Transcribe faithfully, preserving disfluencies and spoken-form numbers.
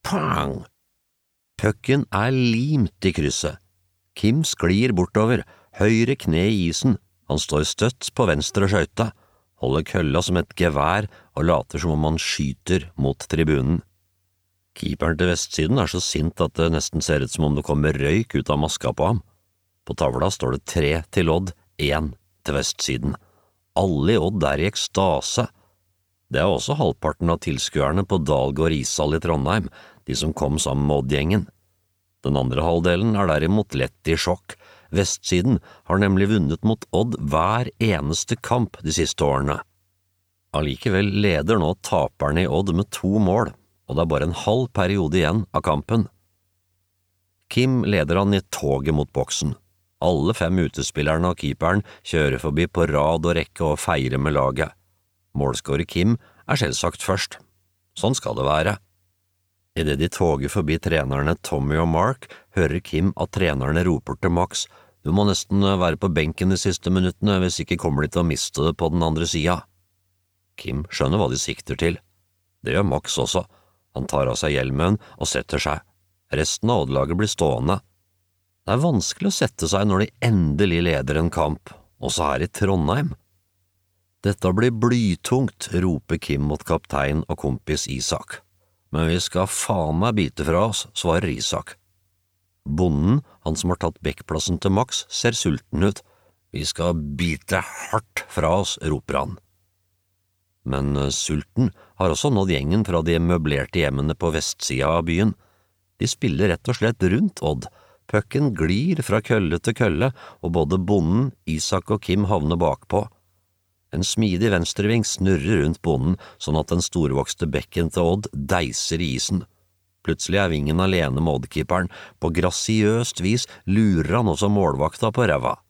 Pang! Pucken er limt i krysset. Kim sklir bortover, høyre kne i isen. Han står støtt på venstre skøyte, holder kølla som et gevær og later som om han skyter mot tribunen. Keeperen til vestsiden er så sint at det nesten ser ut som om det kommer røyk ut av maska på ham. På tavla står det tre til Odd, én til vestsiden. Alle i Odd er i ekstase. Det er også halvparten av tilskuerne på Dalgård ishall i Trondheim, de som kom sammen med Odd-gjengen. Den andre halvdelen er derimot lett i sjokk. Vestsiden har nemlig vunnet mot Odd hver eneste kamp de siste årene. Allikevel leder nå taperne i Odd med to mål, og det er bare en halv periode igjen av kampen. Kim leder han i toget mot boksen. Alle fem utespillerne og keeperen kjører forbi på rad og rekke og feirer med laget. Målskårer Kim er selvsagt først. Sånn skal det være. I det de toger forbi trenerne Tommy og Mark, hører Kim at trenerne roper til Max: «Du må nesten være på benken de siste minuttene, hvis ikke kommer de til å miste det på den andre sida.» Kim skjønner hva de sikter til. Det gjør Max også. Han tar av seg hjelmen og setter seg. Resten av Odd-laget blir stående. Det er vanskelig å sette seg når de endelig leder en kamp, også her i Trondheim. «Dette blir blytungt», roper Kim mot kaptein og kompis Isak. «Men vi skal faen meg bite fra oss», svarer Isak. Bonden, han som har tatt bekkplassen til Max, ser sulten ut. «Vi skal bite hardt fra oss», roper han. Men sulten har også nådd gjengen fra de møblerte hjemmene på vestsida av byen. De spiller rett og slett rundt Odd. Pucken glir fra kølle til kølle, og både bonden, Isak og Kim havner bakpå. En smidig venstreving snurrer rundt bonden, sånn at den storvokste bekken til Odd deiser i isen. Plutselig er vingen alene med Odd-keeperen. På grasiøst vis lurer han også målvakta på ræva.